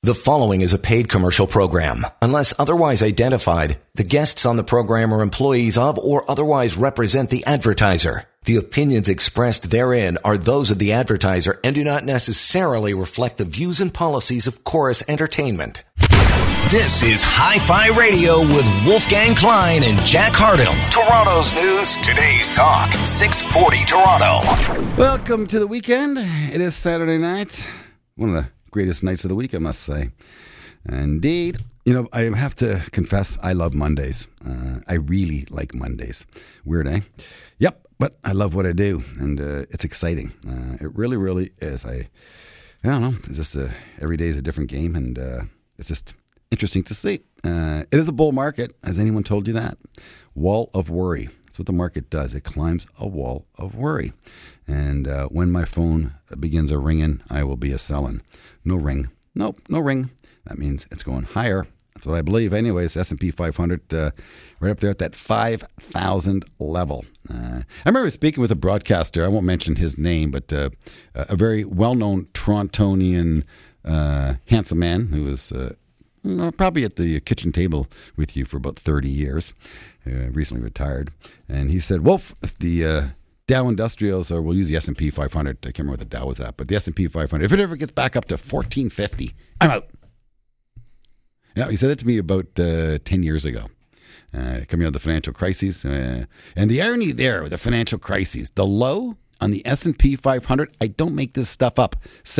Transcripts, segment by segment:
The following is a paid commercial program. Unless otherwise identified, the guests on the program are employees of or otherwise represent the advertiser. The opinions expressed therein are those of the advertiser and do not necessarily reflect the views and policies of Chorus Entertainment. This is Hi-Fi Radio with Wolfgang Klein and Jack Hardell. Toronto's news, today's talk, 640 Toronto. Welcome to the weekend. It is Saturday night. One of the greatest nights of the week, I must say. Indeed. You know, I have to confess, I love Mondays. I really like Mondays. Weird, eh? Yep, but I love what I do, and it's exciting. It really, really is. I don't know. It's just every day is a different game, and it's just interesting to see. It is a bull market. Has anyone told you that? Wall of worry. That's what the market does. It climbs a wall of worry. And when my phone begins a ringing, I will be a selling. No ring. Nope, no ring. That means it's going higher. That's what I believe. Anyways, S&P 500 right up there at that 5,000 level. I remember speaking with a broadcaster. I won't mention his name, but a very well-known Torontonian handsome man who was probably at the kitchen table with you for about 30 years, recently retired. And he said, Wolf, if the Dow Industrials, or we'll use the S&P 500, I can't remember what the Dow was at, but the S&P 500, if it ever gets back up to 1450, I'm out. Yeah, he said that to me about 10 years ago, coming out of the financial crises. And the irony there with the financial crises, the low on the S&P 500, I don't make this stuff up,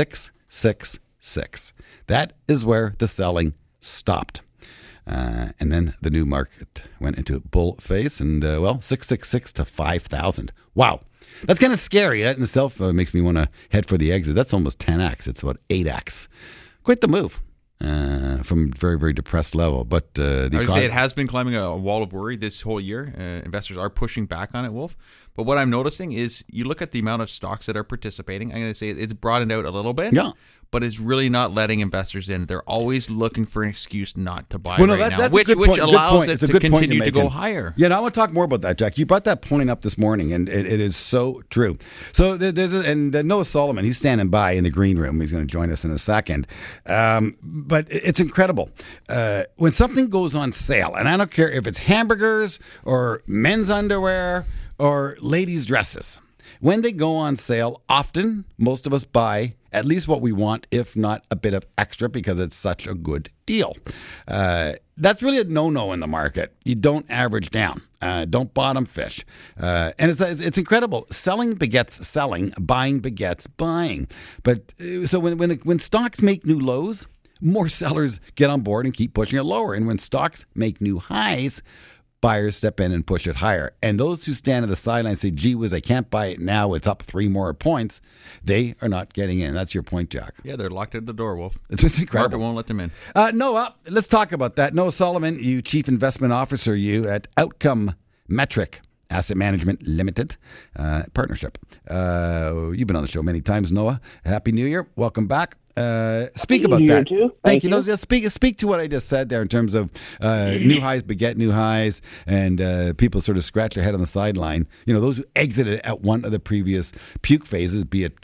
666. That is where the selling stopped. And then the new market went into bull phase, and 666 to 5,000. Wow. That's kind of scary. That in itself makes me want to head for the exit. That's almost 10x. It's about 8x. Quite the move from very, very depressed level. But I would say it has been climbing a wall of worry this whole year. Investors are pushing back on it, Wolf. But what I'm noticing is you look at the amount of stocks that are participating. I'm going to say it's broadened out a little bit. Yeah. But it's really not letting investors in. They're always looking for an excuse not to buy now, now, which allows it to continue to go higher. Yeah, I want to talk more about that, Jack. You brought that point up this morning, and it is so true. So there's Noah Solomon, he's standing by in the green room. He's going to join us in a second. But it's incredible. When something goes on sale, and I don't care if it's hamburgers or men's underwear or ladies' dresses, when they go on sale, often most of us buy at least what we want, if not a bit of extra, because it's such a good deal. That's really a no-no in the market. You don't average down. Don't bottom fish. And it's incredible. Selling begets selling. Buying begets buying. But so when stocks make new lows, more sellers get on board and keep pushing it lower. And when stocks make new highs, buyers step in and push it higher. And those who stand at the sideline and say, gee whiz, I can't buy it now, it's up 3 more points, they are not getting in. That's your point, Jack. Yeah, they're locked at the door, Wolf. It's incredible. Market won't let them in. Noah, let's talk about that. Noah Solomon, you Chief Investment Officer, you at Outcome Metric Asset Management Limited Partnership. You've been on the show many times, Noah. Happy New Year. Welcome back. Speak about that. Thank you. Speak to what I just said there in terms of new highs beget new highs, and people sort of scratch their head on the sideline. You know, those who exited at one of the previous puke phases, be it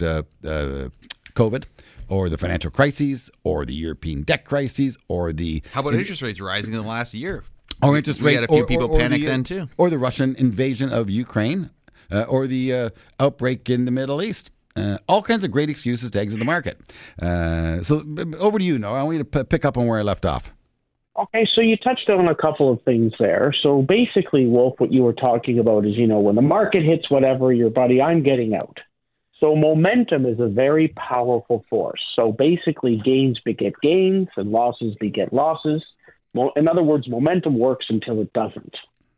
COVID or the financial crises or the European debt crises or the... How about interest rates rising in the last year? Or interest rates. We had a few people panic then too. Or the Russian invasion of Ukraine or the outbreak in the Middle East. All kinds of great excuses to exit the market. So over to you, Noah. I want you to pick up on where I left off. Okay, so you touched on a couple of things there. So basically, Wolf, what you were talking about is, when the market hits whatever, your buddy, I'm getting out. So momentum is a very powerful force. So basically, gains beget gains and losses beget losses. In other words, momentum works until it doesn't.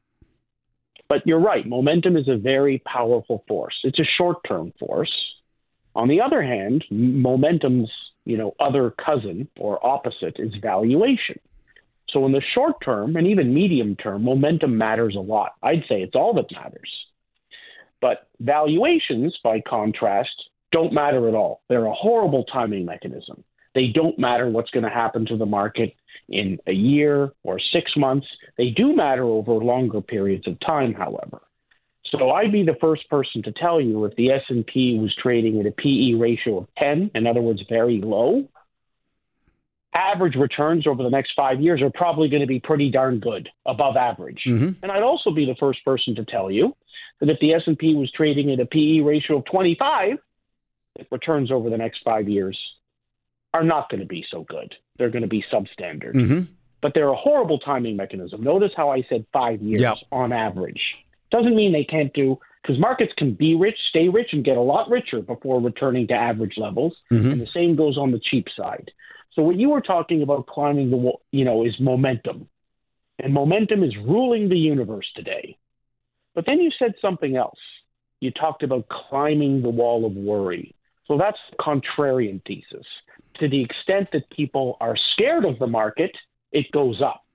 But you're right, momentum is a very powerful force. It's a short-term force. On the other hand, momentum's, other cousin or opposite is valuation. So in the short term and even medium term, momentum matters a lot. I'd say it's all that matters. But valuations, by contrast, don't matter at all. They're a horrible timing mechanism. They don't matter what's going to happen to the market in a year or 6 months. They do matter over longer periods of time, however. So I'd be the first person to tell you if the S&P was trading at a PE ratio of 10, in other words, very low, average returns over the next 5 years are probably going to be pretty darn good, above average. And I'd also be the first person to tell you that if the S&P was trading at a PE ratio of 25, the returns over the next 5 years are not going to be so good. They're going to be substandard. But they're a horrible timing mechanism. Notice how I said 5 years on average. Doesn't mean they can't do, because markets can be rich, stay rich, and get a lot richer before returning to average levels. And the same goes on the cheap side. So what you were talking about climbing the wall, is momentum. And momentum is ruling the universe today. But then you said something else. You talked about climbing the wall of worry. So that's the contrarian thesis. To the extent that people are scared of the market, it goes up.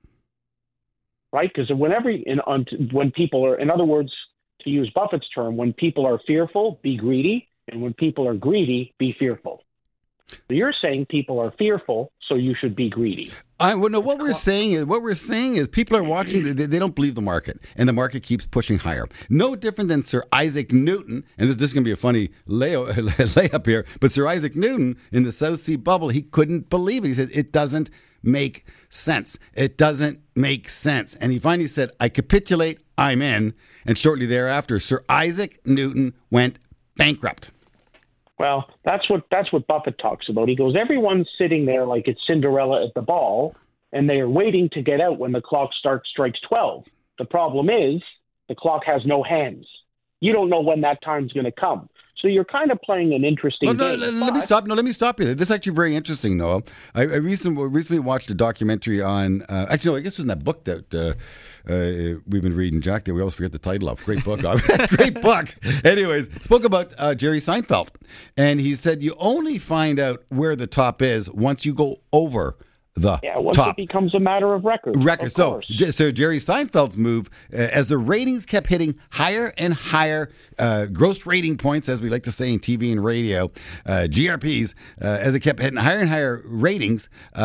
Right? Because when people are, in other words, to use Buffett's term, when people are fearful, be greedy. And when people are greedy, be fearful. So you're saying people are fearful, so you should be greedy. What we're saying is people are watching. They don't believe the market, and the market keeps pushing higher. No different than Sir Isaac Newton. And this is going to be a funny layup here. But Sir Isaac Newton in the South Sea bubble, he couldn't believe it. He said it doesn't make sense. It doesn't make sense. And he finally said, "I capitulate. I'm in." And shortly thereafter, Sir Isaac Newton went bankrupt. Well, that's what Buffett talks about. He goes, everyone's sitting there like it's Cinderella at the ball, and they are waiting to get out when the clock strikes 12. The problem is the clock has no hands. You don't know when that time's going to come. So you're kind of playing an interesting game. Let me stop you there. This is actually very interesting, Noah. I recently watched a documentary on, I guess it was in that book that we've been reading, Jack, that we always forget the title of. Great book. Great book. Anyways, spoke about Jerry Seinfeld. And he said you only find out where the top is once you go over the once top. It becomes a matter of record. So Jerry Seinfeld's move, as the ratings kept hitting higher and higher, gross rating points, as we like to say in TV and radio, GRPs, as it kept hitting higher and higher ratings,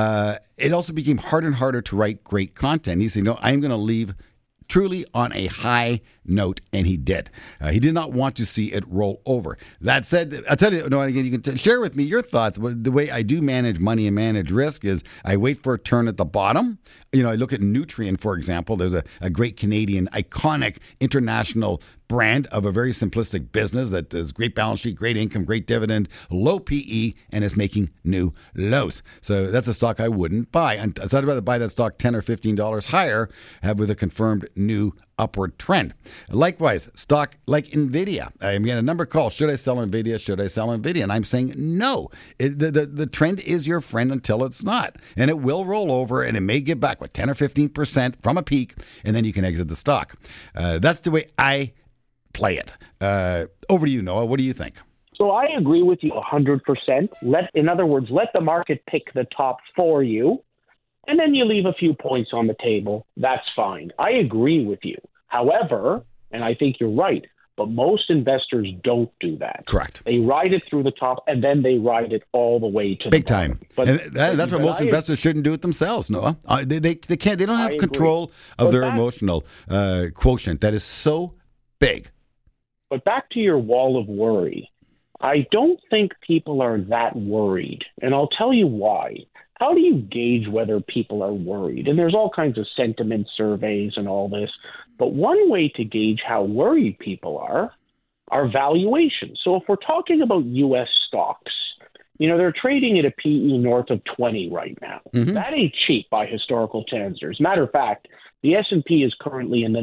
it also became harder and harder to write great content. He said, "No, I'm going to leave truly on a high note," and he did. He did not want to see it roll over. That said, I'll tell you, again, you can share with me your thoughts. The way I do manage money and manage risk is I wait for a turn at the bottom. I look at Nutrien, for example. There's a great Canadian, iconic international brand of a very simplistic business that has great balance sheet, great income, great dividend, low PE, and is making new lows. So that's a stock I wouldn't buy. I'd rather buy that stock $10 or $15 higher, with a confirmed new upward trend. Likewise, stock like NVIDIA. I'm getting a number of calls. Should I sell NVIDIA? Should I sell NVIDIA? And I'm saying no. The trend is your friend until it's not. And it will roll over, and it may get back with 10 or 15% from a peak, and then you can exit the stock. That's the way I play it. Over to you, Noah. What do you think? So I agree with you 100%. In other words, let the market pick the top for you, and then you leave a few points on the table. That's fine. I agree with you. However, and I think you're right, but most investors don't do that. Correct. They ride it through the top, and then they ride it all the way to big the bottom. time. But that's why most investors shouldn't do it themselves, Noah. They can't. They don't have control of their emotional quotient. That is so big. But back to your wall of worry. I don't think people are that worried, and I'll tell you why. How do you gauge whether people are worried? And there's all kinds of sentiment surveys and all this. But one way to gauge how worried people are valuations. So if we're talking about U.S. stocks, they're trading at a PE north of 20 right now. Mm-hmm. That ain't cheap by historical standards. Matter of fact, the S&P is currently in the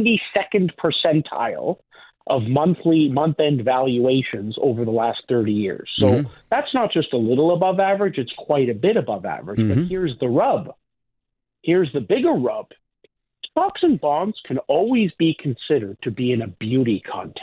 92nd percentile of month-end valuations over the last 30 years. So that's not just a little above average, it's quite a bit above average. But here's the rub. Here's the bigger rub. Stocks and bonds can always be considered to be in a beauty contest.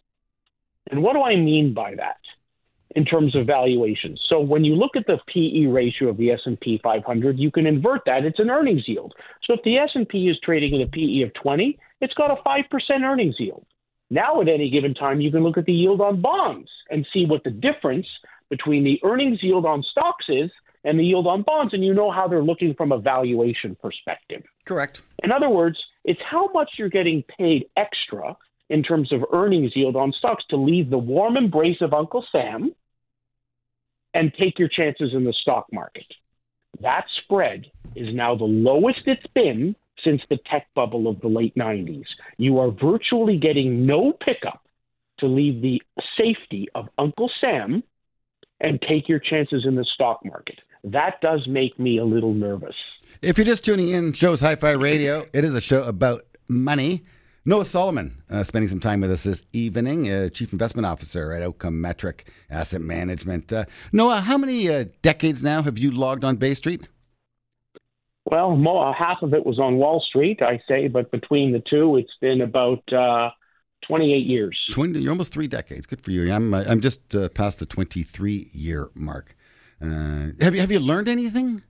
And what do I mean by that in terms of valuations? So when you look at the PE ratio of the S&P 500, you can invert that. It's an earnings yield. So if the S&P is trading at a PE of 20, it's got a 5% earnings yield. Now, at any given time, you can look at the yield on bonds and see what the difference between the earnings yield on stocks is and the yield on bonds, and you know how they're looking from a valuation perspective. Correct. In other words, it's how much you're getting paid extra in terms of earnings yield on stocks to leave the warm embrace of Uncle Sam and take your chances in the stock market. That spread is now the lowest it's been since the tech bubble of the late 90s. You are virtually getting no pickup to leave the safety of Uncle Sam and take your chances in the stock market. That does make me a little nervous. If you're just tuning in, show's Hi-Fi Radio. It is a show about money. Noah Solomon spending some time with us this evening, Chief Investment Officer at Outcome Metric Asset Management. Noah, how many decades now have you logged on Bay Street? Well, half of it was on Wall Street, I say, but between the two, it's been about 28 years. You're almost 3 decades. Good for you. I'm just past the 23-year mark. Have you learned anything?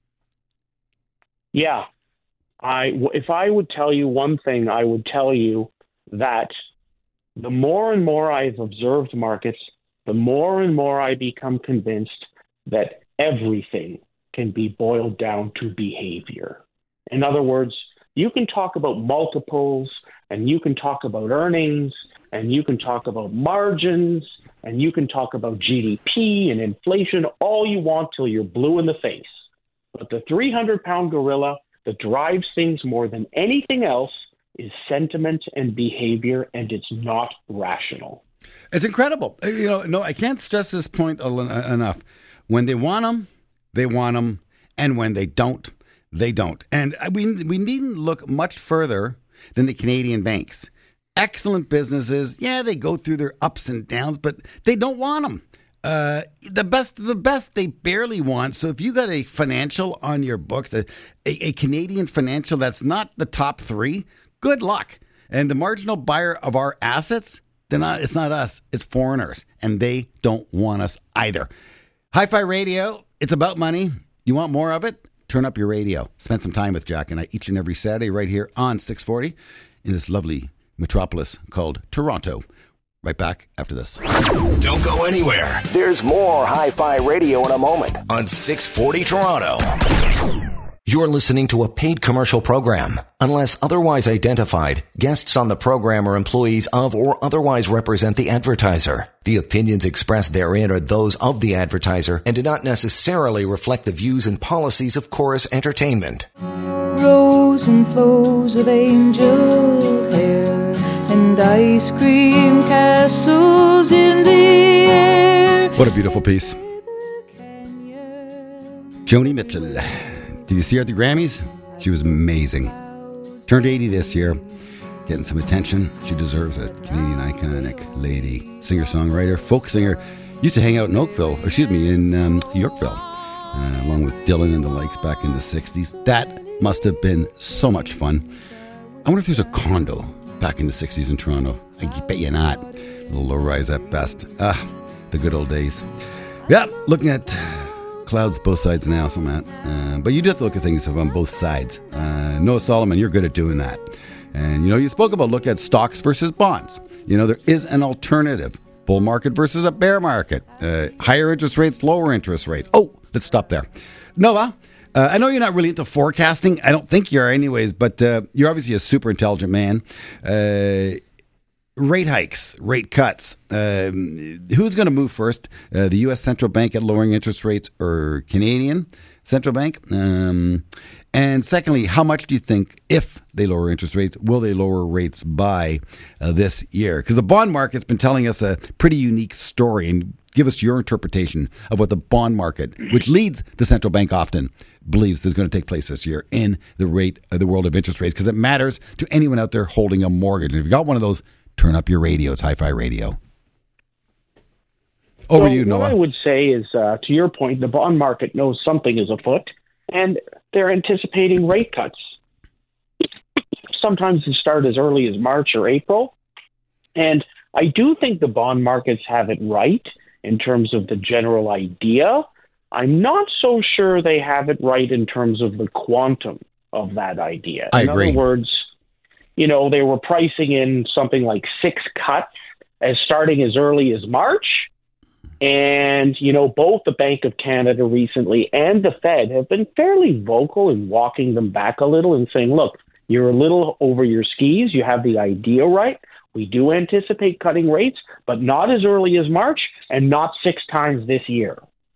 Yeah. If I would tell you one thing, I would tell you that the more and more I've observed markets, the more and more I become convinced that everything can be boiled down to behavior. In other words, you can talk about multiples, and you can talk about earnings, and you can talk about margins, and you can talk about GDP and inflation all you want till you're blue in the face. But the 300-pound gorilla that drives things more than anything else is sentiment and behavior, and it's not rational. It's incredible. No, I can't stress this point enough. When they want them, they want them, and when they don't, they don't. And we needn't look much further than the Canadian banks. Excellent businesses. Yeah, they go through their ups and downs, but they don't want them. The best they barely want. So if you got a financial on your books, a Canadian financial that's not the top 3, good luck. And the marginal buyer of our assets, it's not us, it's foreigners. And they don't want us either. Hi-Fi Radio, it's about money. You want more of it? Turn up your radio. Spend some time with Jack and I each and every Saturday right here on 640 in this lovely metropolis called Toronto. Right back after this. Don't go anywhere. There's more Hi-Fi Radio in a moment on 640 Toronto. You're listening to a paid commercial program. Unless otherwise identified, guests on the program are employees of or otherwise represent the advertiser. The opinions expressed therein are those of the advertiser and do not necessarily reflect the views and policies of Chorus Entertainment. Rows and flows of angel hair and ice cream castles in the air. What a beautiful piece. Joni Mitchell. Did you see her at the Grammys? She was amazing. Turned 80 this year. Getting some attention. She deserves it. Canadian iconic lady. Singer-songwriter, folk singer. Used to hang out in in Yorkville. Along with Dylan and the likes back in the 60s. That must have been so much fun. I wonder if there's a condo back in the 60s in Toronto. I bet you not. A little low-rise at best. The good old days. Yeah, looking at clouds both sides now, so Matt. But you do have to look at things on both sides. Noah Solomon, you're good at doing that. And, you spoke about look at stocks versus bonds. There is an alternative. Bull market versus a bear market. Higher interest rates, lower interest rates. Oh, let's stop there. Noah, I know you're not really into forecasting. I don't think you are anyways, but you're obviously a super intelligent man. Rate hikes, rate cuts. Who's going to move first? The U.S. Central Bank at lowering interest rates or Canadian Central Bank? And secondly, how much do you think, if they lower interest rates, will they lower rates by this year? Because the bond market's been telling us a pretty unique story. And give us your interpretation of what the bond market, which leads the central bank often, believes is going to take place this year in the world of interest rates, because it matters to anyone out there holding a mortgage. And if you got one of those, turn up your radio. It's Hi-Fi Radio. Over to you, Noah. What I would say is, to your point, the bond market knows something is afoot, and they're anticipating rate cuts. Sometimes they start as early as March or April. And I do think the bond markets have it right in terms of the general idea. I'm not so sure they have it right in terms of the quantum of that idea. I agree. In other words, they were pricing in something like 6 cuts as starting as early as March. And, both the Bank of Canada recently and the Fed have been fairly vocal in walking them back a little and saying, look, you're a little over your skis. You have the idea right. We do anticipate cutting rates, but not as early as March and not 6 times this year.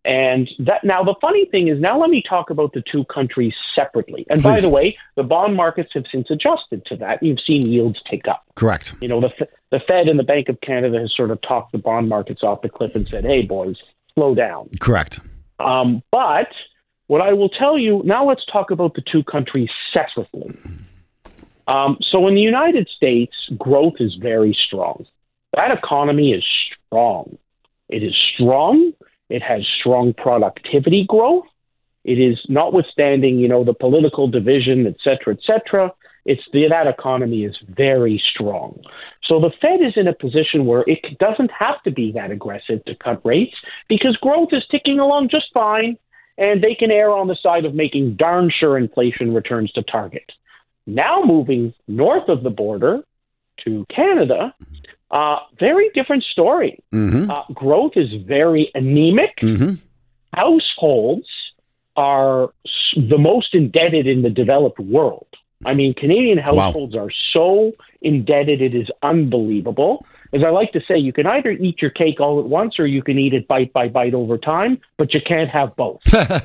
And that now the funny thing is, now let me talk about the two countries separately. And by Please. the way, the bond markets have since adjusted to that. You've seen yields tick up. Correct. You know, the Fed and the Bank of Canada has sort of talked the bond markets off the cliff and said, hey, boys, slow down. Correct. But what I will tell you, now let's talk about the two countries separately. So in the United States, growth is very strong. That economy is strong. It is strong. It has strong productivity growth. It is, notwithstanding, you know, the political division, et cetera, that economy is very strong. So the Fed is in a position where it doesn't have to be that aggressive to cut rates because growth is ticking along just fine, and they can err on the side of making darn sure inflation returns to target. Now moving north of the border to Canada, very different story. Growth is very anemic. Households are the most indebted in the developed world. I mean, Canadian households are so indebted, it is unbelievable. As I like to say, you can either eat your cake all at once or you can eat it bite by bite over time, but you can't have both.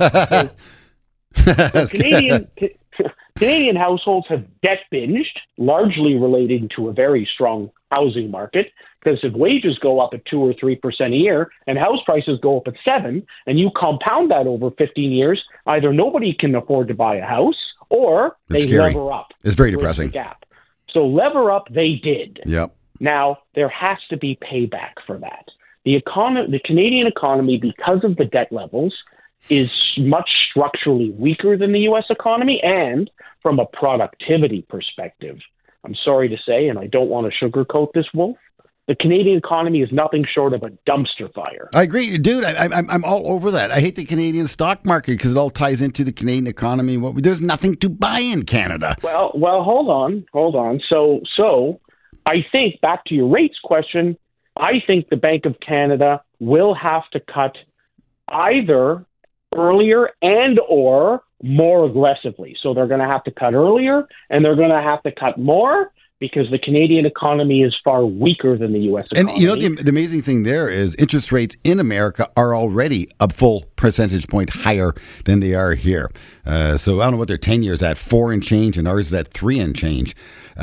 Canadian households have debt binged, largely relating to a very strong housing market, because if wages go up at 2 or 3% a year and house prices go up at 7%, and you compound that over 15 years, either nobody can afford to buy a house or That's they scary. lever up. It's very Bridge the depressing. gap. So lever up, they did. Yep. Now, there has to be payback for that. The Canadian economy, because of the debt levels, is much structurally weaker than the U.S. economy, and from a productivity perspective, I'm sorry to say, and I don't want to sugarcoat this, Wolf, the Canadian economy is nothing short of a dumpster fire. I agree, dude. I'm all over that. I hate the Canadian stock market because it all ties into the Canadian economy. There's nothing to buy in Canada. Well, hold on. So I think, back to your rates question, I think the Bank of Canada will have to cut either earlier and or more aggressively. So they're going to have to cut earlier and they're going to have to cut more because the Canadian economy is far weaker than the U.S. economy. And you know, the amazing thing there is interest rates in America are already a full percentage point higher than they are here. So I don't know what their 10 years at, 4 and change, and ours is at 3 and change.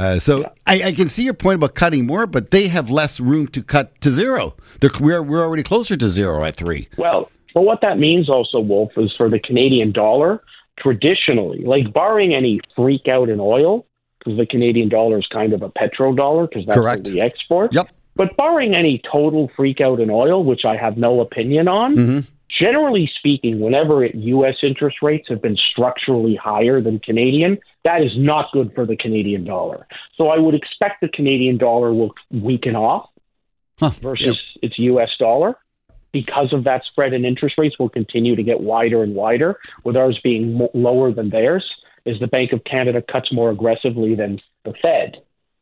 I can see your point about cutting more, but they have less room to cut to zero. We're already closer to zero at 3. Well, what that means also, Wolf, is for the Canadian dollar, traditionally, like barring any freak out in oil, because the Canadian dollar is kind of a petrodollar, because that's Correct. what we export. Yep. But barring any total freak out in oil, which I have no opinion on, generally speaking, whenever U.S. interest rates have been structurally higher than Canadian, that is not good for the Canadian dollar. So I would expect the Canadian dollar will weaken off versus its U.S. dollar. Because of that, spread in interest rates will continue to get wider and wider, with ours being lower than theirs, as the Bank of Canada cuts more aggressively than the Fed.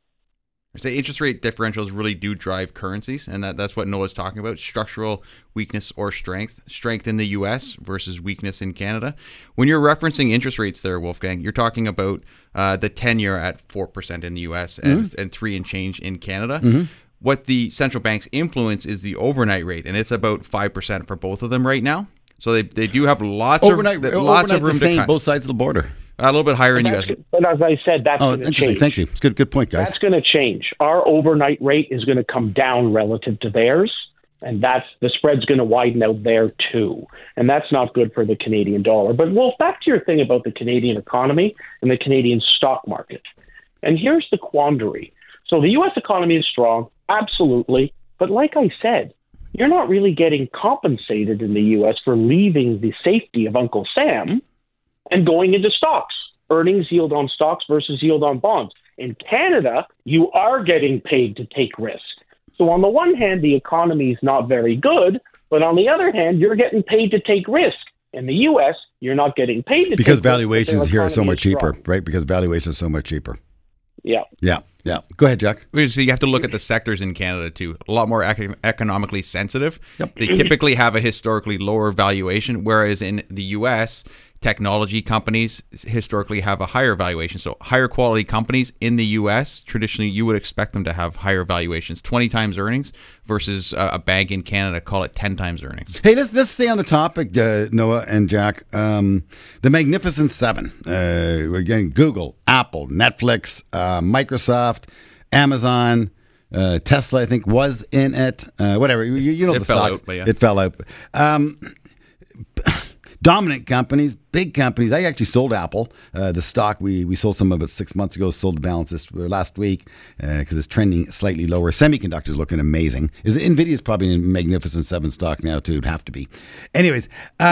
So interest rate differentials really do drive currencies, and that's what Noah's talking about: structural weakness or strength. Strength in the U.S. versus weakness in Canada. When you're referencing interest rates there, Wolfgang, you're talking about the 10-year at 4% in the U.S. and 3 and change in Canada. What the central banks influence is the overnight rate, and it's about 5% for both of them right now. So they do have lots of room to cut. Both sides of the border. A little bit higher in U.S. But as I said, that's going to change. Thank you. It's good point, guys. That's going to change. Our overnight rate is going to come down relative to theirs, and the spread's going to widen out there too. And that's not good for the Canadian dollar. But, Wolf, back to your thing about the Canadian economy and the Canadian stock market. And here's the quandary. So the U.S. economy is strong, absolutely. But like I said, you're not really getting compensated in the U.S. for leaving the safety of Uncle Sam and going into stocks, earnings yield on stocks versus yield on bonds. In Canada, you are getting paid to take risk. So on the one hand, the economy is not very good, but on the other hand, you're getting paid to take risk. In the U.S., you're not getting paid to take risk. Because valuations here are so much cheaper, right? Because valuations are so much cheaper. Yeah. Go ahead, Jack. So you have to look at the sectors in Canada too. A lot more economically sensitive. Yep. They typically have a historically lower valuation, whereas in the U.S., technology companies historically have a higher valuation. So higher quality companies in the U.S., traditionally you would expect them to have higher valuations, 20 times earnings versus a bank in Canada, call it 10 times earnings. Hey, let's stay on the topic, Noah and Jack. The Magnificent Seven. Again, Google, Apple, Netflix, Microsoft, Amazon, Tesla, I think, was in it. Whatever. You know It the fell stocks. out, but yeah. It fell out. Dominant companies, big companies. I actually sold Apple. The stock, we sold some about 6 months ago, sold the balance last week because it's trending slightly lower. Semiconductors looking amazing. NVIDIA's probably in Magnificent Seven stock now, too. It'd have to be. Anyways,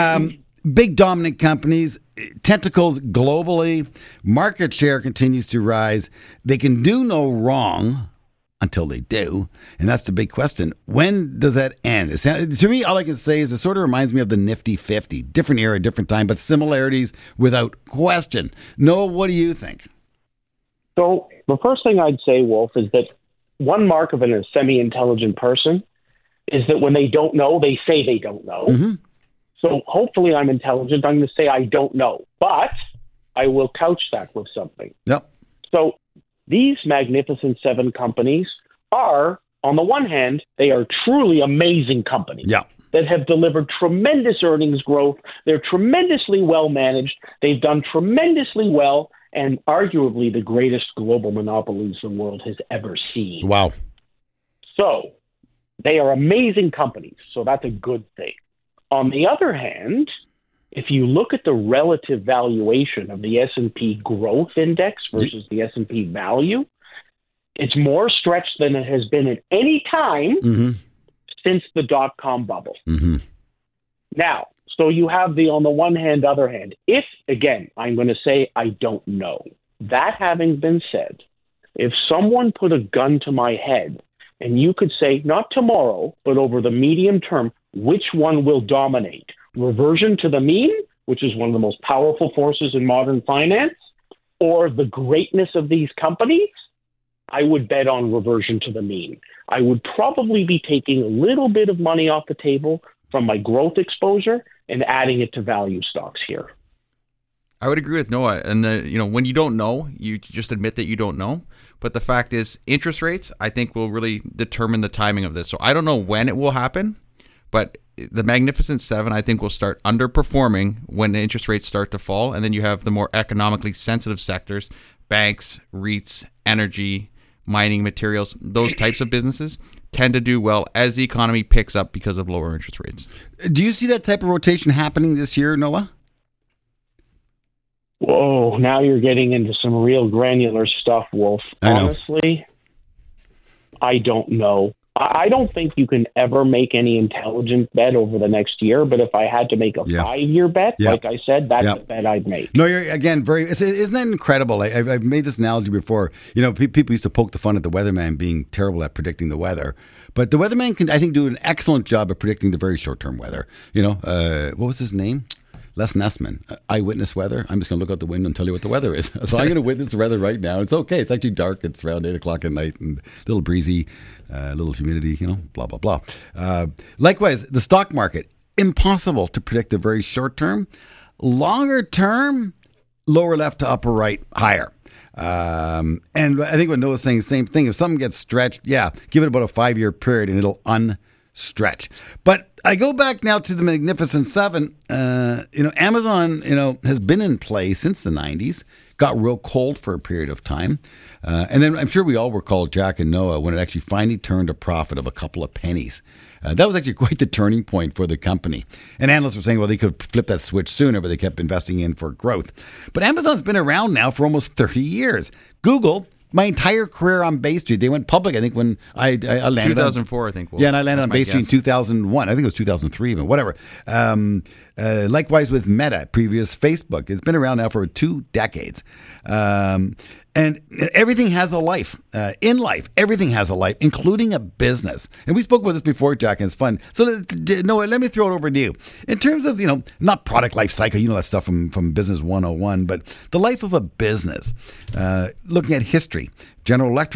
big dominant companies, tentacles globally, market share continues to rise. They can do no wrong until they do. And that's the big question. When does that end? To me, all I can say is it sort of reminds me of the Nifty 50. Different era, different time, but similarities without question. Noah, what do you think? So the first thing I'd say, Wolf, is that one mark of a semi-intelligent person is that when they don't know, they say they don't know. Mm-hmm. So hopefully I'm intelligent. I'm going to say I don't know. But I will couch that with something. Yep. So these Magnificent Seven companies are, on the one hand, they are truly amazing companies that have delivered tremendous earnings growth. They're tremendously well managed. They've done tremendously well, and arguably the greatest global monopolies the world has ever seen. Wow. So they are amazing companies. So that's a good thing. On the other hand, if you look at the relative valuation of the S&P Growth Index versus the S&P Value, it's more stretched than it has been at any time since the dot-com bubble. Mm-hmm. Now, so you have the on the one hand, other hand. If, again, I'm going to say I don't know. That having been said, if someone put a gun to my head and you could say, not tomorrow, but over the medium term, which one will dominate? Reversion to the mean, which is one of the most powerful forces in modern finance, or the greatness of these companies, I would bet on reversion to the mean. I would probably be taking a little bit of money off the table from my growth exposure and adding it to value stocks here. I would agree with Noah. And when you don't know, you just admit that you don't know. But the fact is, interest rates, I think, will really determine the timing of this. So I don't know when it will happen, but the Magnificent Seven, I think, will start underperforming when the interest rates start to fall. And then you have the more economically sensitive sectors, banks, REITs, energy, mining materials, those types of businesses tend to do well as the economy picks up because of lower interest rates. Do you see that type of rotation happening this year, Noah? Whoa, now you're getting into some real granular stuff, Wolf. Honestly, I don't know. I don't think you can ever make any intelligent bet over the next year, but if I had to make a 5-year bet, like I said, that's the bet I'd make. No, you're, again, isn't that incredible? I've made this analogy before. People used to poke the fun at the weatherman being terrible at predicting the weather, but the weatherman can, I think, do an excellent job of predicting the very short-term weather. What was his name? Les Nessman, Eyewitness Weather. I'm just going to look out the window and tell you what the weather is. So I'm going to witness the weather right now. It's okay. It's actually dark. It's around 8 o'clock at night and a little breezy, little humidity, blah, blah, blah. Likewise, the stock market, impossible to predict the very short term. Longer term, lower left to upper right, higher. And I think what Noah's saying is the same thing. If something gets stretched, give it about a 5-year period and it'll unstretch. But I go back now to the Magnificent Seven. Amazon, has been in play since the 90s, got real cold for a period of time. And then I'm sure we all recall, Jack and Noah, when it actually finally turned a profit of a couple of pennies. That was actually quite the turning point for the company. And analysts were saying, well, they could flip that switch sooner, but they kept investing in for growth. But Amazon's been around now for almost 30 years. Google, my entire career on Bay Street, they went public, I think, when I landed 2004, I think. And I landed on Bay Street in 2001. I think it was 2003 even, whatever. Likewise with Meta, previous Facebook. It's been around now for 2 decades. And everything has a life. In life, everything has a life, including a business. And we spoke about this before, Jack, and it's fun. So, Noah, let me throw it over to you. In terms of, not product life cycle, that stuff from Business 101, but the life of a business, looking at history, General Electric,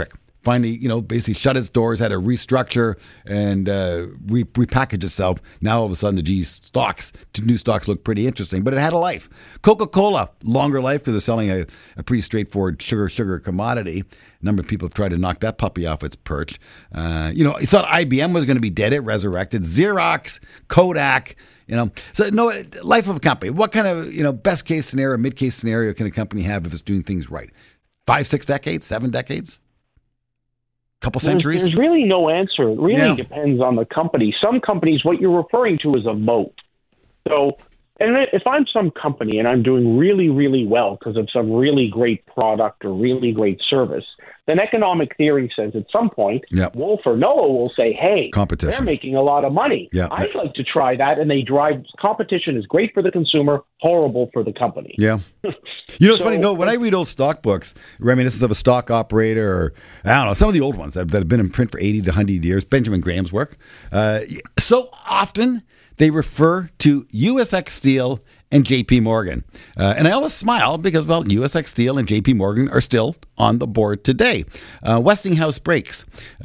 finally, basically shut its doors, had to restructure and repackage itself. Now all of a sudden the new stocks look pretty interesting, but it had a life. Coca-Cola, longer life because they're selling a pretty straightforward sugar commodity. A number of people have tried to knock that puppy off its perch. You thought IBM was going to be dead. It resurrected. Xerox, Kodak. So no, life of a company. What kind of, best case scenario, mid case scenario can a company have if it's doing things right? 5, 6 decades, 7 decades, couple centuries? There's really no answer. It really depends on the company. Some companies, what you're referring to is a moat. So, and if I'm some company and I'm doing really, really well because of some really great product or really great service, then economic theory says at some point, Wolf or Noah will say, hey, they're making a lot of money. I'd like to try that. And they drive competition is great for the consumer, horrible for the company. Yeah. It's funny. No, when I read old stock books, reminiscences of a stock operator or, I don't know, some of the old ones that have been in print for 80 to 100 years, Benjamin Graham's work, so often they refer to USX Steel and JP Morgan. And I always smile because, USX Steel and JP Morgan are still on the board today. Westinghouse Brakes.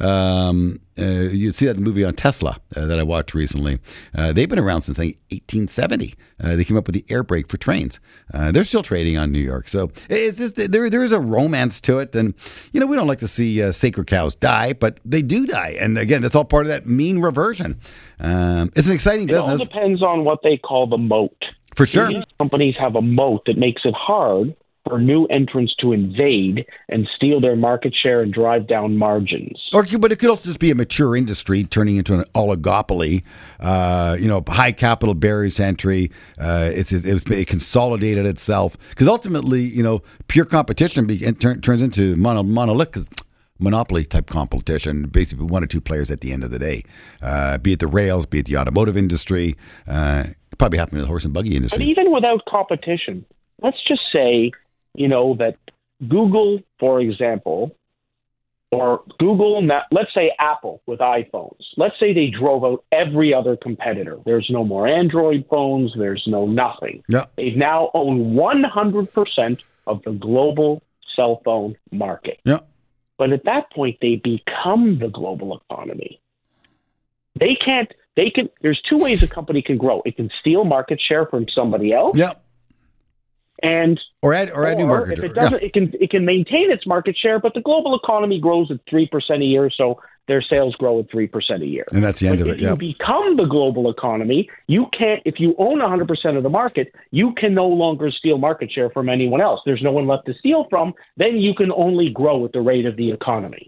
You see that in the movie on Tesla that I watched recently. They've been around since 1870. They came up with the air brake for trains. They're still trading on New York. So it's just, there is a romance to it. And, we don't like to see sacred cows die, but they do die. And again, that's all part of that mean reversion. It's an exciting business. It all depends on what they call the moat. For sure. These companies have a moat that makes it hard for new entrants to invade and steal their market share and drive down margins. But it could also just be a mature industry turning into an oligopoly. High capital barriers to entry. It consolidated itself because ultimately, pure competition turns into monopoly type competition. Basically, 1 or 2 players at the end of the day. Be it the rails, be it the automotive industry. Probably happening in the horse and buggy industry. But even without competition, let's just say, that Google, for example, or Google, let's say Apple with iPhones. Let's say they drove out every other competitor. There's no more Android phones. There's no nothing. Yeah. They now own 100% of the global cell phone market. Yeah. But at that point, they become the global economy. There's 2 ways a company can grow. It can steal market share from somebody else. Yeah. Or add new market share. If it doesn't, it can maintain its market share, but the global economy grows at 3% a year, so their sales grow at 3% a year. And that's the end of it. If you become the global economy, you can't. If you own 100% of the market, you can no longer steal market share from anyone else. There's no one left to steal from. Then you can only grow at the rate of the economy.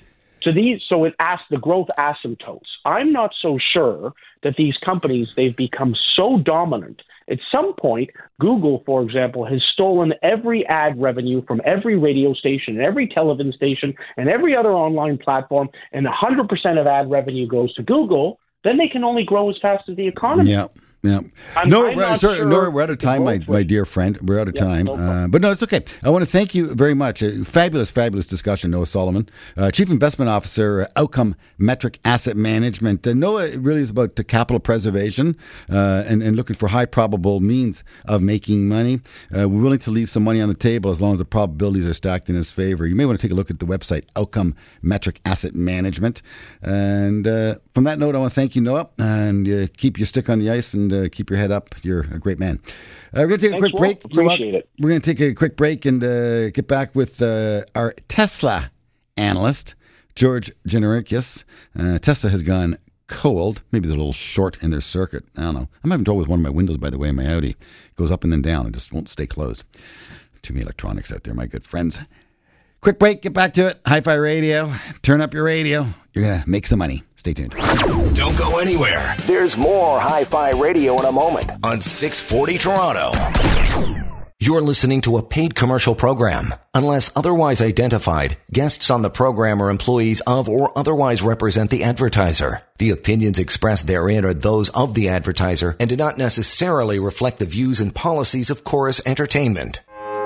So the growth asymptotes. I'm not so sure that these companies, they've become so dominant. At some point, Google, for example, has stolen every ad revenue from every radio station and every television station and every other online platform, and 100% of ad revenue goes to Google. Then they can only grow as fast as the economy. Yeah. Yeah. We're out of time, my dear friend. We're out of time. But no, it's okay. I want to thank you very much. Fabulous discussion, Noah Solomon, Chief Investment Officer, Outcome Metric Asset Management. Noah really is about the capital preservation and looking for high probable means of making money. We're willing to leave some money on the table as long as the probabilities are stacked in his favor. You may want to take a look at the website, Outcome Metric Asset Management. And from that note, I want to thank you, Noah, and keep your stick on the ice and keep your head up. You're a great man. We're going to take a quick break. Appreciate it. We're going to take a quick break and get back with our Tesla analyst, George Giannarikis. Tesla has gone cold. Maybe they're a little short in their circuit. I don't know. I'm having trouble with one of my windows, by the way, in my Audi. It goes up and then down. It just won't stay closed. Too many electronics out there, my good friends. Quick break, get back to it. Hi-Fi Radio. Turn up your radio. You're going to make some money. Stay tuned. Don't go anywhere. There's more Hi-Fi Radio in a moment on 640 Toronto. You're listening to a paid commercial program. Unless otherwise identified, guests on the program are employees of or otherwise represent the advertiser. The opinions expressed therein are those of the advertiser and do not necessarily reflect the views and policies of Chorus Entertainment.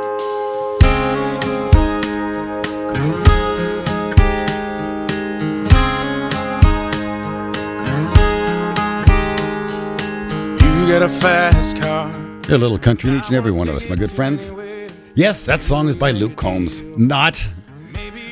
Got a fast car. A little country in each and every one of us, my good friends. Yes, that song is by Luke Combs, not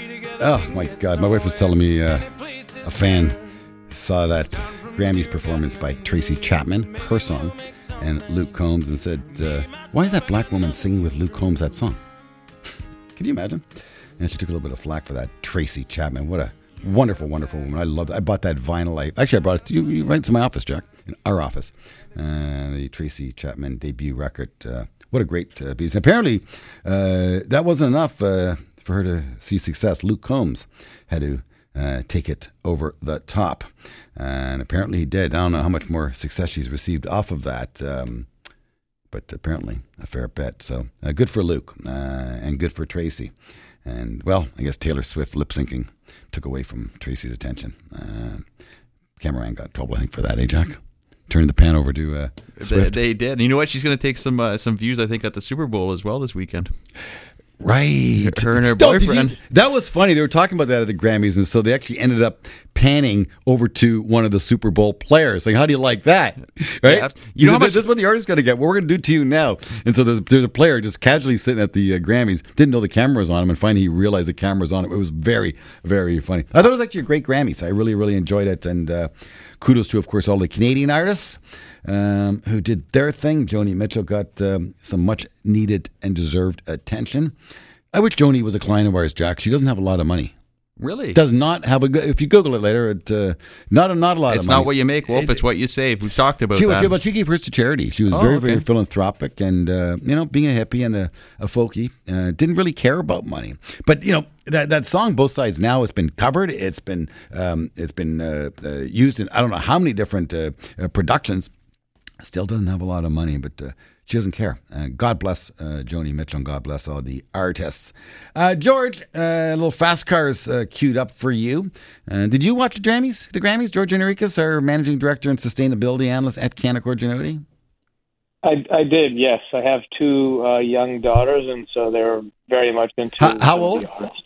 Oh my God! My wife was telling me a fan saw that Grammys performance by Tracy Chapman, her song, and Luke Combs, and said, "Why is that black woman singing with Luke Combs that song?" Can you imagine? And she took a little bit of flack for that. Tracy Chapman, what a wonderful, wonderful woman. I love it. I bought that vinyl. I brought it to you right to my office, Jack, in our office. The Tracy Chapman debut record. What a great piece. And apparently, that wasn't enough for her to see success. Luke Combs had to take it over the top. And apparently he did. I don't know how much more success she's received off of that. But apparently a fair bet. So good for Luke and good for Tracy. And, well, I guess Taylor Swift lip-syncing took away from Tracy's attention. Cameraman got in trouble, I think, for that, Jack? Turned the pan over to Swift. They did. And you know what? She's going to take some views, I think, at the Super Bowl as well this weekend. Right. Her and her boyfriend. That was funny. They were talking about that at the Grammys, and so they actually ended up panning over to one of the Super Bowl players. Like, how do you like that? Right? Yeah. You know how much this is what the artist's going to get. What we're going to do to you now. And so there's a player just casually sitting at the Grammys, didn't know the camera was on him, and finally he realized the camera was on him. It was very, very funny. I thought it was actually a great Grammys. I really, really enjoyed it, and kudos to, of course, all the Canadian artists who did their thing. Joni Mitchell got some much-needed and deserved attention. I wish Joni was a client of ours, Jack. She doesn't have a lot of money. Really? Does not have if you Google it later, not a lot of money. It's not what you make, Wolf. It's what you save. We've talked about that. But she gave hers to charity. She was very philanthropic, and being a hippie and a folkie, didn't really care about money. But that song, Both Sides Now, has been covered. It's been used in I don't know how many different productions. Still doesn't have a lot of money, but she doesn't care. God bless Joni Mitchell, and God bless all the artists. George, a little fast cars queued up for you. Did you watch the Grammys? George Enriquez, our managing director and sustainability analyst at Canaccord Genuity? I did, yes. I have two young daughters, and so they're very much into... How old?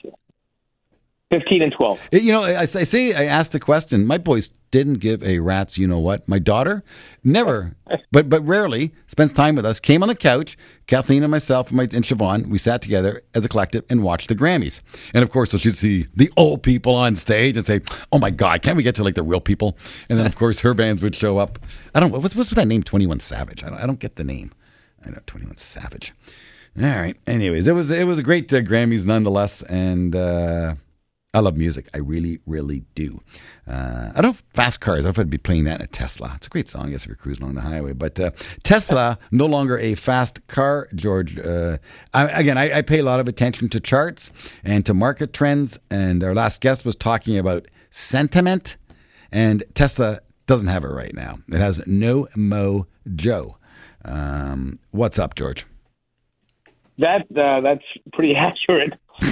15 and 12. I asked the question. My boys didn't give a rat's you-know-what. My daughter, never, but rarely, spends time with us, came on the couch, Kathleen and myself and Siobhan, we sat together as a collective and watched the Grammys. And, of course, so she'd see the old people on stage and say, oh, my God, can't we get to, the real people? And then, of course, her bands would show up. I don't know. What's that name, 21 Savage? I don't get the name. I know, 21 Savage. All right. Anyways, it was a great Grammys nonetheless, and... I love music. I really, really do. I don't have fast cars. I don't know if I'd be playing that in a Tesla. It's a great song, I guess, if you're cruising along the highway. But Tesla, no longer a fast car, George. I pay a lot of attention to charts and to market trends. And our last guest was talking about sentiment. And Tesla doesn't have it right now. It has no mojo. What's up, George? That's pretty accurate.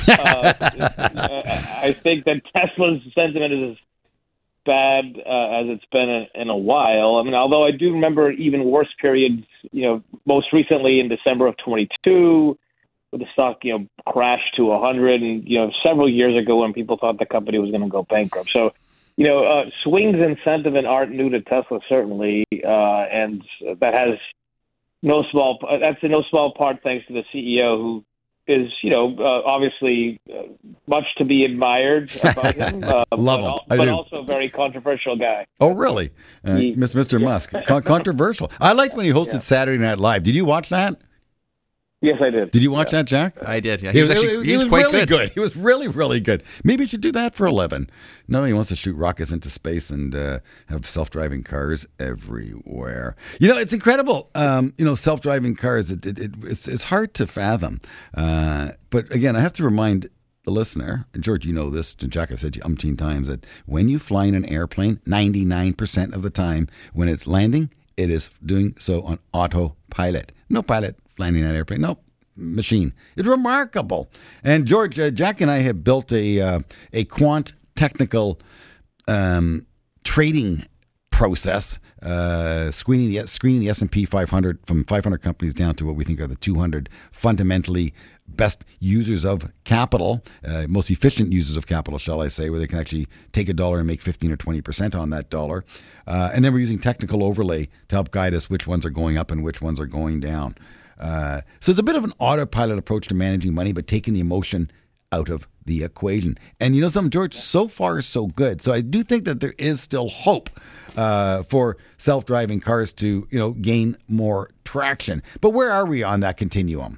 I think that Tesla's sentiment is as bad as it's been in a while. I mean, although I do remember even worse periods, most recently in December of 22, where the stock, crashed to 100, and, several years ago when people thought the company was going to go bankrupt. So, swings in sentiment aren't new to Tesla, certainly, and that's in no small part thanks to the CEO, who is, obviously much to be admired about him. Love him. But also a very controversial guy. Oh, really? Mr. Musk. Controversial. I liked when he hosted Saturday Night Live. Did you watch that? Yes, I did. Did you watch that, Jack? I did, yeah. He was quite really good. He was really, really good. Maybe he should do that for 11. No, he wants to shoot rockets into space and have self-driving cars everywhere. It's incredible. Self-driving cars, it's hard to fathom. But again, I have to remind the listener, and George, you know this, and Jack, I've said to you umpteen times, that when you fly in an airplane, 99% of the time, when it's landing, it is doing so on autopilot. No pilot flying in that airplane. No machine. It's remarkable. And George, Jack and I have built a quant technical trading process, screening the S&P 500 from 500 companies down to what we think are the 200 fundamentally best users of capital, most efficient users of capital, shall I say, where they can actually take $1 and make 15 or 20% on that dollar. And then we're using technical overlay to help guide us which ones are going up and which ones are going down. So it's a bit of an autopilot approach to managing money, but taking the emotion out of the equation. And you know something, George? So far, so good. So I do think that there is still hope for self-driving cars to, gain more traction. But where are we on that continuum?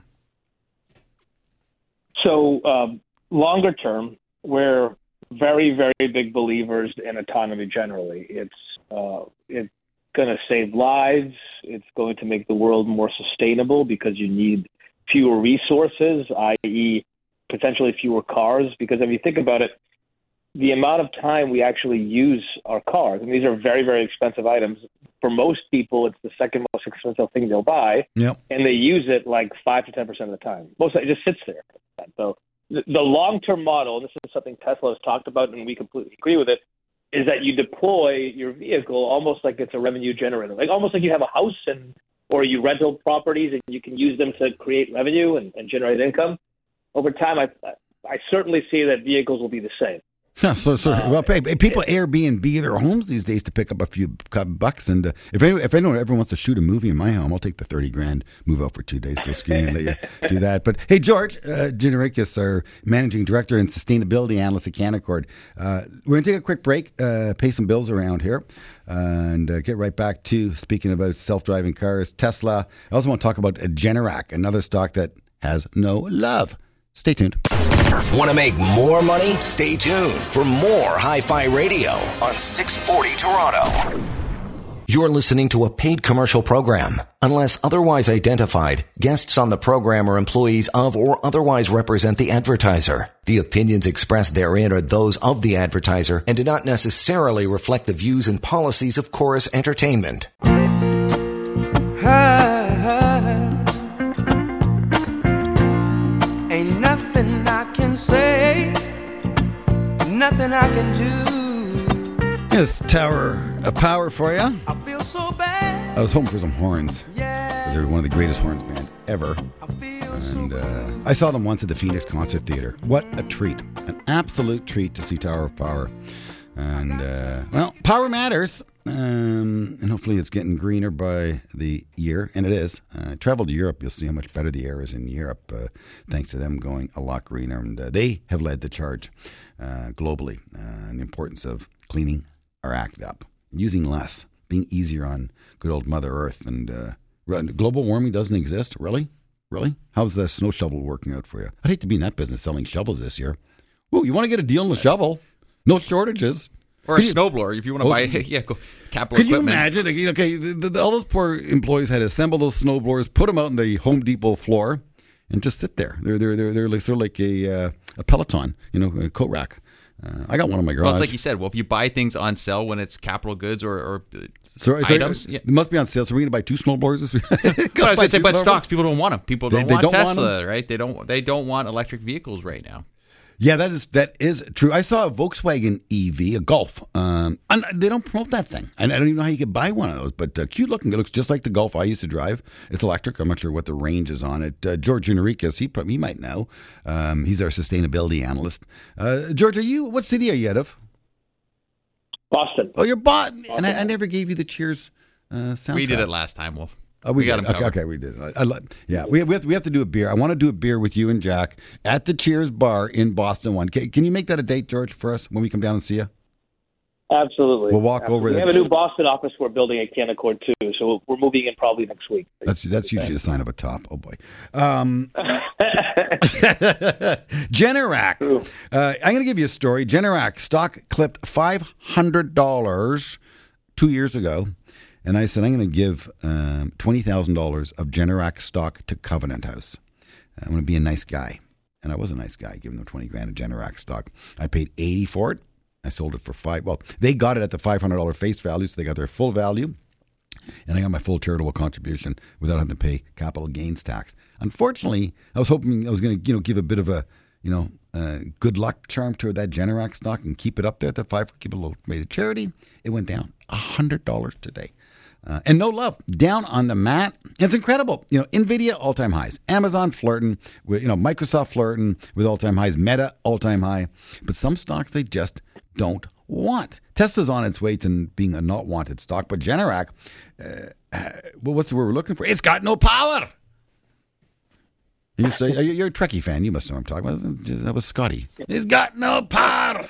So longer term, we're very, very big believers in autonomy generally. It's going to save lives. It's going to make the world more sustainable because you need fewer resources, i.e., potentially fewer cars. Because if you think about it, the amount of time we actually use our cars, and these are very, very expensive items. For most people, it's the second most expensive thing they'll buy, Yep. and they use it like 5 to 10% of the time. Most of it just sits there. So the long-term model, and this is something Tesla has talked about, and we completely agree with it, is that you deploy your vehicle almost like it's a revenue generator, like almost like you have a house or you rental properties and you can use them to create revenue and generate income. Over time, I certainly see that vehicles will be the same. Yeah, people Airbnb their homes these days to pick up a few bucks. And if anyone ever wants to shoot a movie in my home, I'll take the $30,000, move out for 2 days, go skiing, and let you do that. But hey, George Giannarikis, our managing director and sustainability analyst at Canaccord. We're going to take a quick break, pay some bills around here, and get right back to speaking about self-driving cars, Tesla. I also want to talk about Generac, another stock that has no love. Stay tuned. Want to make more money? Stay tuned for more Hi-Fi Radio on 640 Toronto. You're listening to a paid commercial program. Unless otherwise identified, guests on the program are employees of or otherwise represent the advertiser. The opinions expressed therein are those of the advertiser and do not necessarily reflect the views and policies of Chorus Entertainment. Ain't nothing I can say, nothing I can do. Yes, Tower of Power for you. I feel so bad. I was hoping for some horns. Yeah. They're one of the greatest horns band ever. I feel so And I saw them once at the Phoenix Concert Theater. What a treat. An absolute treat to see Tower of Power. And, power matters. And hopefully it's getting greener by the year. And it is. Travel to Europe, you'll see how much better the air is in Europe, thanks to them going a lot greener. And they have led the charge globally on the importance of cleaning our act up, using less, being easier on good old Mother Earth. And global warming doesn't exist? Really? How's the snow shovel working out for you? I'd hate to be in that business selling shovels this year. Whoa, you want to get a deal on the shovel? No shortages. Or a snowblower if you want to buy capital Could equipment. you imagine? Okay, all those poor employees had to assemble those snowblowers, put them out on the Home Depot floor, and just sit there. They're like sort of like a Peloton, a coat rack. I got one in my garage. Well, it's like you said. Well, if you buy things on sale when it's capital goods or items, it must be on sale. So we're going to buy 2 snowblowers this week. But stocks, people don't want them. People don't want Tesla, want them. right? They don't want electric vehicles right now. Yeah, that is true. I saw a Volkswagen EV, a Golf. And they don't promote that thing. And I don't even know how you could buy one of those, but cute looking. It looks just like the Golf I used to drive. It's electric. I'm not sure what the range is on it. George Giannarikis, he might know. He's our sustainability analyst. George, what city are you out of? Boston. Oh, you're Boston. And I never gave you the Cheers soundtrack. We did it last time, Wolf. Oh, we got did. him covered. Okay, we did. We have to do a beer. I want to do a beer with you and Jack at the Cheers Bar in Boston. Can you make that a date, George, for us when we come down and see you? Absolutely. We'll walk over there. there. We have a new Boston office we're building at Canaccord too, so we're moving in probably next week. That's usually the sign of a top. Oh boy. Generac. I'm going to give you a story. Generac stock clipped $500 2 years ago. And I said, I'm going to give $20,000 of Generac stock to Covenant House. I'm going to be a nice guy. And I was a nice guy, giving them $20,000 of Generac stock. I paid $80 for it. I sold it for $5. Well, they got it at the $500 face value, so they got their full value. And I got my full charitable contribution without having to pay capital gains tax. Unfortunately, I was hoping I was going to give a bit of a good luck charm to that Generac stock and keep it up there at the $5, keep it a little made of charity. It went down $100 today. And no love, down on the mat. It's incredible. NVIDIA, all-time highs. Amazon flirting with, Microsoft flirting with all-time highs. Meta, all-time high. But some stocks they just don't want. Tesla's on its way to being a not wanted stock. But Generac, what's the word we're looking for? It's got no power. You're a Trekkie fan. You must know what I'm talking about. That was Scotty. He's got no power.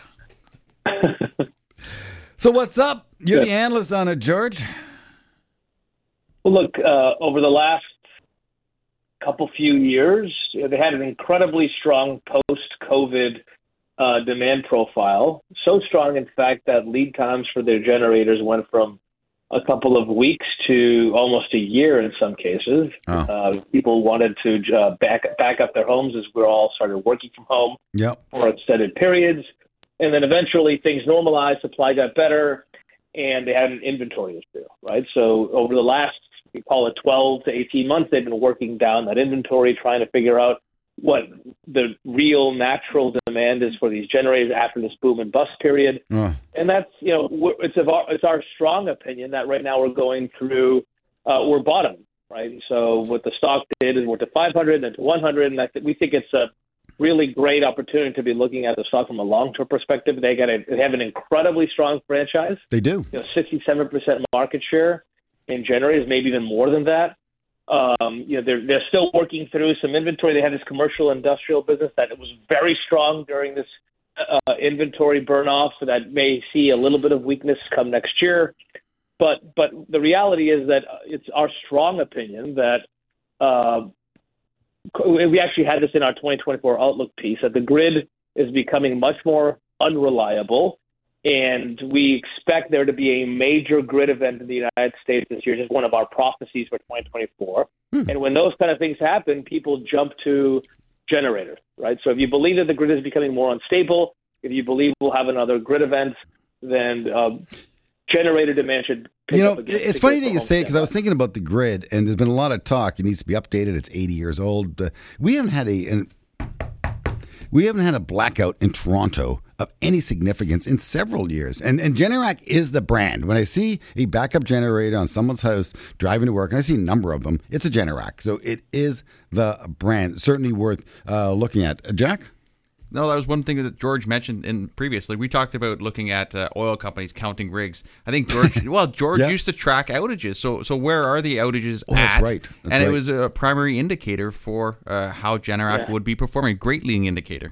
So what's up? You're the analyst on it, George. Well, look, over the last few years, they had an incredibly strong post-COVID demand profile. So strong, in fact, that lead times for their generators went from a couple of weeks to almost a year in some cases. People wanted to back up their homes as we all started working from home for extended periods. And then eventually things normalized, supply got better, and they had an inventory issue, right? So over the last, we call it 12 to 18 months, they've been working down that inventory, trying to figure out what the real natural demand is for these generators after this boom and bust period. And that's, it's our strong opinion that right now we're going through, we're bottom, right? So what the stock did is we're to 500 and to 100, and we think it's a really great opportunity to be looking at the stock from a long-term perspective. They have an incredibly strong franchise. They do. 67% market share in generators, maybe even more than that. They're still working through some inventory. They had this commercial industrial business that was very strong during this inventory burn off, so that may see a little bit of weakness come next year. But the reality is that it's our strong opinion that we actually had this in our 2024 outlook piece, that the grid is becoming much more unreliable. And we expect there to be a major grid event in the United States this year, just one of our prophecies for 2024. And when those kind of things happen, people jump to generators, right? So if you believe that the grid is becoming more unstable, if you believe we'll have another grid event, then generator demand should pick up again. It's funny that you say it, because I was thinking about the grid, and there's been a lot of talk. It needs to be updated. It's 80 years old. We haven't had a blackout in Toronto of any significance in several years. And Generac is the brand. When I see a backup generator on someone's house driving to work, and I see a number of them, it's a Generac. So it is the brand. Certainly worth looking at. Jack? No, that was one thing that George mentioned previously. We talked about looking at oil companies counting rigs. I think George used to track outages. So where are the outages at? That's right. It was a primary indicator for how Generac would be performing, a great leading indicator.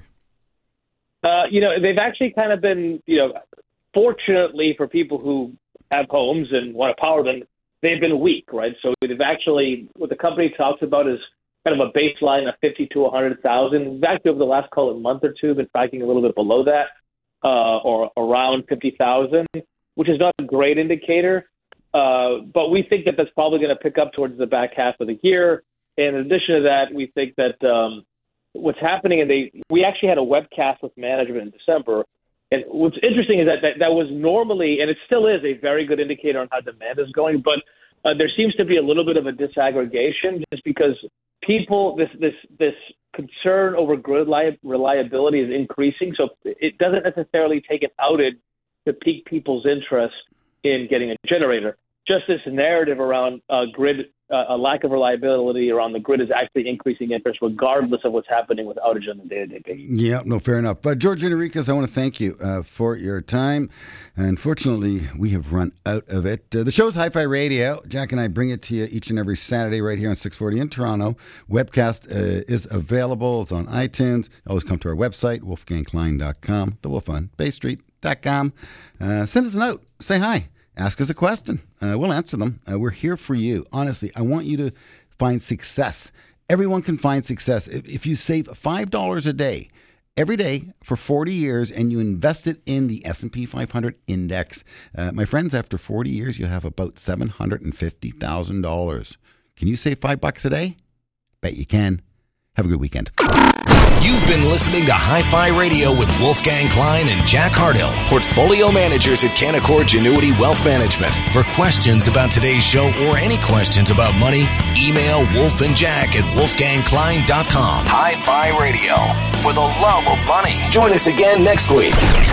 They've actually kind of been, fortunately for people who have homes and want to power them, they've been weak, right? So they've actually, what the company talks about is kind of a baseline of 50 to 100,000. Actually, over the last, month or two, been tracking a little bit below that, or around 50,000, which is not a great indicator. But we think that that's probably going to pick up towards the back half of the year. And in addition to that, we think that what's happening, and we actually had a webcast with management in December. And what's interesting is that was normally, and it still is, a very good indicator on how demand is going, but there seems to be a little bit of a disaggregation just because people, this concern over grid reliability is increasing. So it doesn't necessarily take an outage to pique people's interest in getting a generator. Just this narrative around grid, a lack of reliability around the grid is actually increasing interest regardless of what's happening with outage on the day-to-day basis. Yeah, no, fair enough. But George Enriquez, I want to thank you for your time. Unfortunately, we have run out of it. The show's Hi-Fi Radio. Jack and I bring it to you each and every Saturday right here on 640 in Toronto. Webcast is available. It's on iTunes. Always come to our website, wolfgangklein.com, the Wolf on Bay Street.com. Send us a note. Say hi. Ask us a question. We'll answer them. We're here for you. Honestly, I want you to find success. Everyone can find success. If you save $5 a day, every day for 40 years, and you invest it in the S&P 500 index, my friends, after 40 years, you'll have about $750,000. Can you save $5 a day? Bet you can. Have a good weekend. You've been listening to Hi-Fi Radio with Wolfgang Klein and Jack Hardill, portfolio managers at Canaccord Genuity Wealth Management. For questions about today's show or any questions about money, email Wolf and Jack at wolfgangklein.com. Hi-Fi Radio, for the love of money. Join us again next week.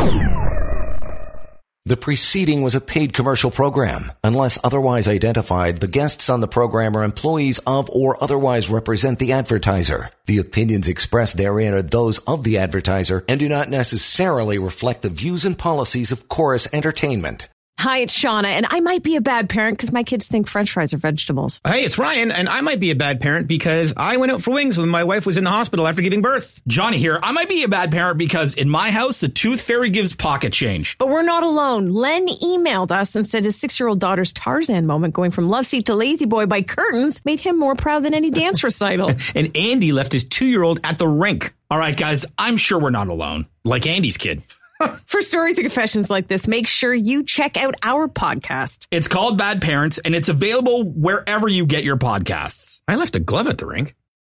The preceding was a paid commercial program. Unless otherwise identified, the guests on the program are employees of or otherwise represent the advertiser. The opinions expressed therein are those of the advertiser and do not necessarily reflect the views and policies of Chorus Entertainment. Hi, it's Shauna, and I might be a bad parent because my kids think French fries are vegetables. Hey, it's Ryan, and I might be a bad parent because I went out for wings when my wife was in the hospital after giving birth. Johnny here. I might be a bad parent because in my house, the tooth fairy gives pocket change. But we're not alone. Len emailed us and said his 6-year-old daughter's Tarzan moment going from love seat to lazy boy by curtains made him more proud than any dance recital. And Andy left his 2-year-old at the rink. All right, guys, I'm sure we're not alone. Like Andy's kid. For stories and confessions like this, make sure you check out our podcast. It's called Bad Parents, and it's available wherever you get your podcasts. I left a glove at the rink.